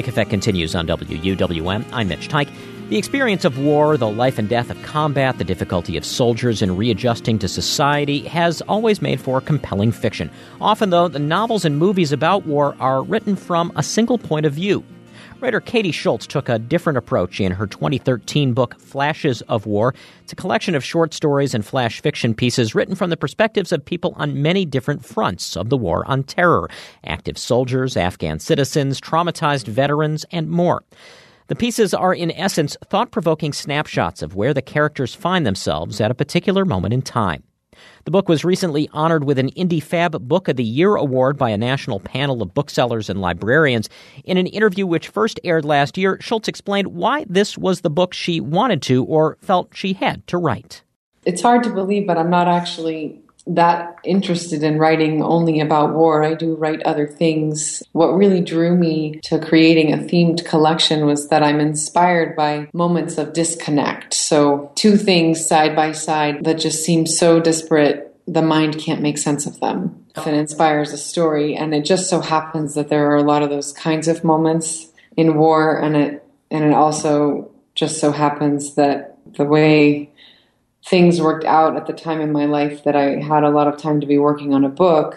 Lake Effect continues on WUWM. I'm Mitch Teich. The experience of war, the life and death of combat, the difficulty of soldiers in readjusting to society has always made for compelling fiction. Often, though, the novels and movies about war are written from a single point of view. Writer Katie Schultz took a different approach in her 2013 book, Flashes of War. It's a collection of short stories and flash fiction pieces written from the perspectives of people on many different fronts of the war on terror: active soldiers, Afghan citizens, traumatized veterans, and more. The pieces are, in essence, thought-provoking snapshots of where the characters find themselves at a particular moment in time. The book was recently honored with an IndieFab Book of the Year award by a national panel of booksellers and librarians. In an interview which first aired last year, Schultz explained why this was the book she wanted to or felt she had to write. It's hard to believe, but I'm not actually that interested in writing only about war. I do write other things. What really drew me to creating a themed collection was that I'm inspired by moments of disconnect. So two things side by side that just seem so disparate, the mind can't make sense of them. It inspires a story, and it just so happens that there are a lot of those kinds of moments in war, and it also just so happens that the way things worked out at the time in my life that I had a lot of time to be working on a book,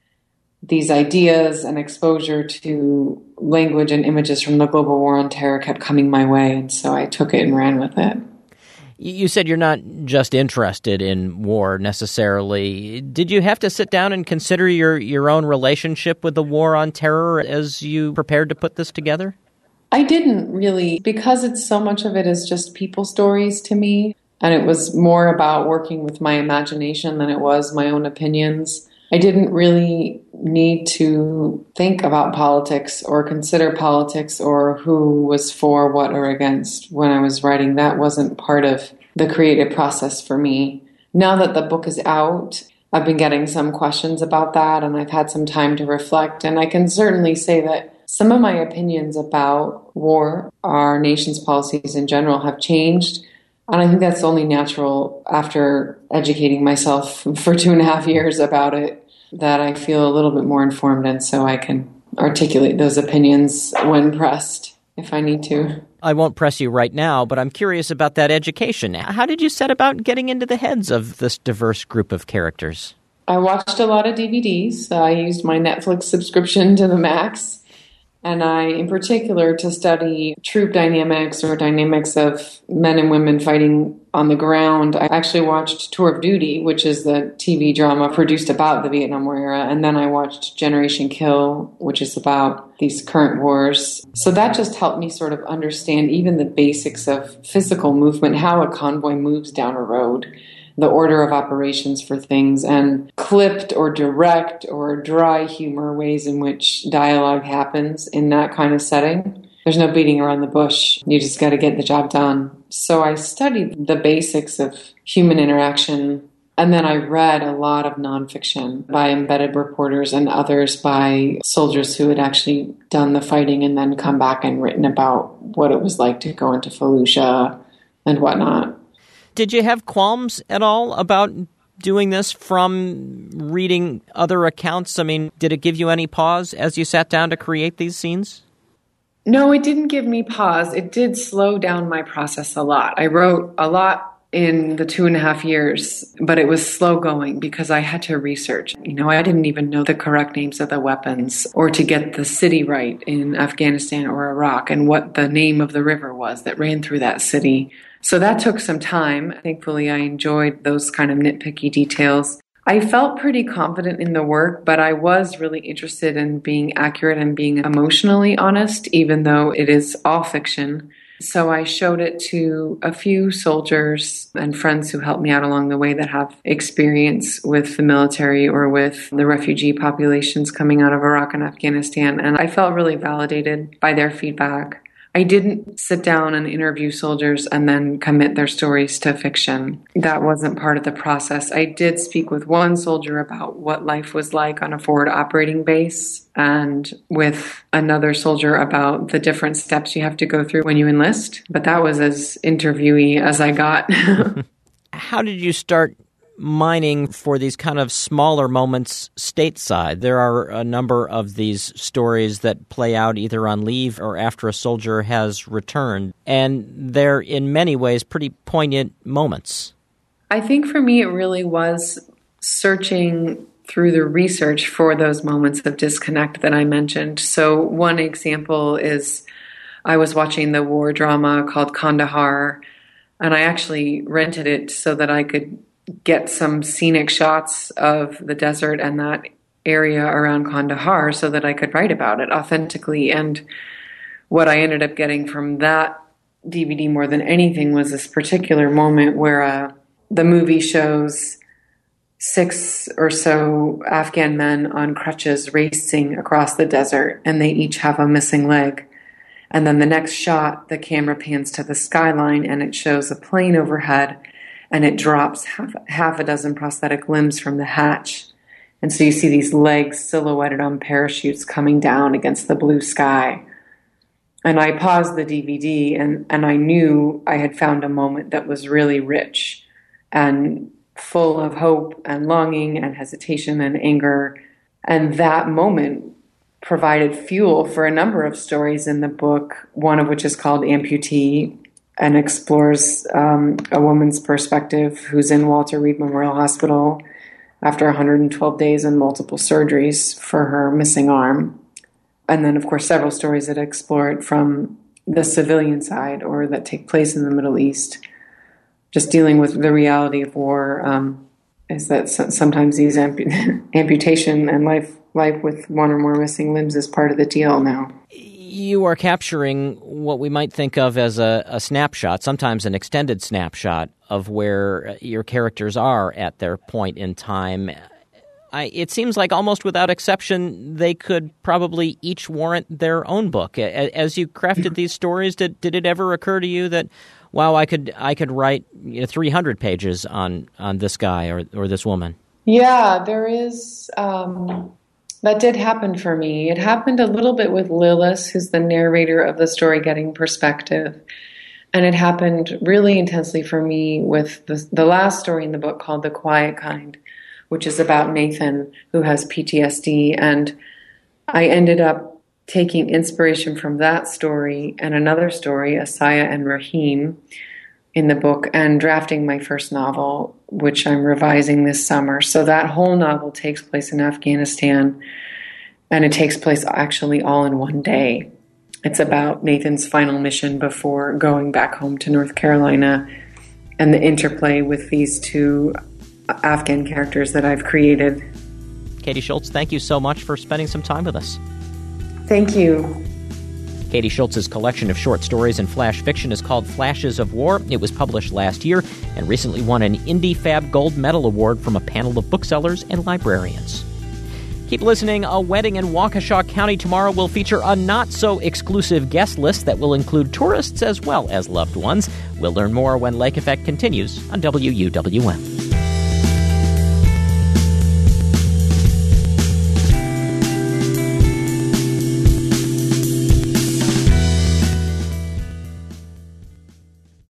these ideas and exposure to language and images from the global war on terror kept coming my way, and so I took it and ran with it. You said you're not just interested in war necessarily. Did you have to sit down and consider your own relationship with the war on terror as you prepared to put this together? I didn't really, because so much of it is just people stories to me. And it was more about working with my imagination than it was my own opinions. I didn't really need to think about politics or consider politics or who was for what or against when I was writing. That wasn't part of the creative process for me. Now that the book is out, I've been getting some questions about that, and I've had some time to reflect. And I can certainly say that some of my opinions about war, our nation's policies in general, have changed. And I think that's only natural after educating myself for 2.5 years about it, that I feel a little bit more informed, and so I can articulate those opinions when pressed, if I need to. I won't press you right now, but I'm curious about that education. How did you set about getting into the heads of this diverse group of characters? I watched a lot of DVDs. I used my Netflix subscription to the max. And I, in particular, to study troop dynamics or dynamics of men and women fighting on the ground, I actually watched Tour of Duty, which is the TV drama produced about the Vietnam War era. And then I watched Generation Kill, which is about these current wars. So that just helped me sort of understand even the basics of physical movement, how a convoy moves down a road, the order of operations for things, and clipped or direct or dry humor ways in which dialogue happens in that kind of setting. There's no beating around the bush. You just got to get the job done. So I studied the basics of human interaction, and then I read a lot of nonfiction by embedded reporters and others by soldiers who had actually done the fighting and then come back and written about what it was like to go into Fallujah and whatnot. Did you have qualms at all about doing this from reading other accounts? I mean, did it give you any pause as you sat down to create these scenes? No, it didn't give me pause. It did slow down my process a lot. I wrote a lot in the 2.5 years, but it was slow going because I had to research. I didn't even know the correct names of the weapons or to get the city right in Afghanistan or Iraq and what the name of the river was that ran through that city. So that took some time. Thankfully, I enjoyed those kind of nitpicky details. I felt pretty confident in the work, but I was really interested in being accurate and being emotionally honest, even though it is all fiction. So I showed it to a few soldiers and friends who helped me out along the way that have experience with the military or with the refugee populations coming out of Iraq and Afghanistan. And I felt really validated by their feedback. I didn't sit down and interview soldiers and then commit their stories to fiction. That wasn't part of the process. I did speak with one soldier about what life was like on a forward operating base and with another soldier about the different steps you have to go through when you enlist. But that was as interviewee as I got. How did you start mining for these kind of smaller moments stateside. There are a number of these stories that play out either on leave or after a soldier has returned, and they're in many ways pretty poignant moments. I think for me it really was searching through the research for those moments of disconnect that I mentioned. So one example is I was watching the war drama called Kandahar, and I actually rented it so that I could get some scenic shots of the desert and that area around Kandahar so that I could write about it authentically. And what I ended up getting from that DVD more than anything was this particular moment where the movie shows 6 or so Afghan men on crutches racing across the desert, and they each have a missing leg. And then the next shot, the camera pans to the skyline, and it shows a plane overhead, and it drops half a dozen prosthetic limbs from the hatch. And so you see these legs silhouetted on parachutes coming down against the blue sky. And I paused the DVD, and I knew I had found a moment that was really rich and full of hope and longing and hesitation and anger. And that moment provided fuel for a number of stories in the book, one of which is called Amputee and explores a woman's perspective who's in Walter Reed Memorial Hospital after 112 days and multiple surgeries for her missing arm. And then, of course, several stories that explore it from the civilian side or that take place in the Middle East. Just dealing with the reality of war is that sometimes these amputation and life with one or more missing limbs is part of the deal now. You are capturing what we might think of as a snapshot, sometimes an extended snapshot of where your characters are at their point in time. It seems like almost without exception, they could probably each warrant their own book. As you crafted these stories, did it ever occur to you that, wow, I could write 300 pages on this guy or this woman? Yeah, there is. That did happen for me. It happened a little bit with Lillis, who's the narrator of the story, Getting Perspective. And it happened really intensely for me with the last story in the book called The Quiet Kind, which is about Nathan, who has PTSD. And I ended up taking inspiration from that story and another story, Asaya and Rahim, in the book, and drafting my first novel, which I'm revising this summer. So that whole novel takes place in Afghanistan, and it takes place actually all in one day. It's about Nathan's final mission before going back home to North Carolina and the interplay with these two Afghan characters that I've created. Katie Schultz, thank you so much for spending some time with us. Thank you. Katie Schultz's collection of short stories and flash fiction is called Flashes of War. It was published last year and recently won an IndieFab Gold Medal Award from a panel of booksellers and librarians. Keep listening. A wedding in Waukesha County tomorrow will feature a not-so-exclusive guest list that will include tourists as well as loved ones. We'll learn more when Lake Effect continues on WUWM.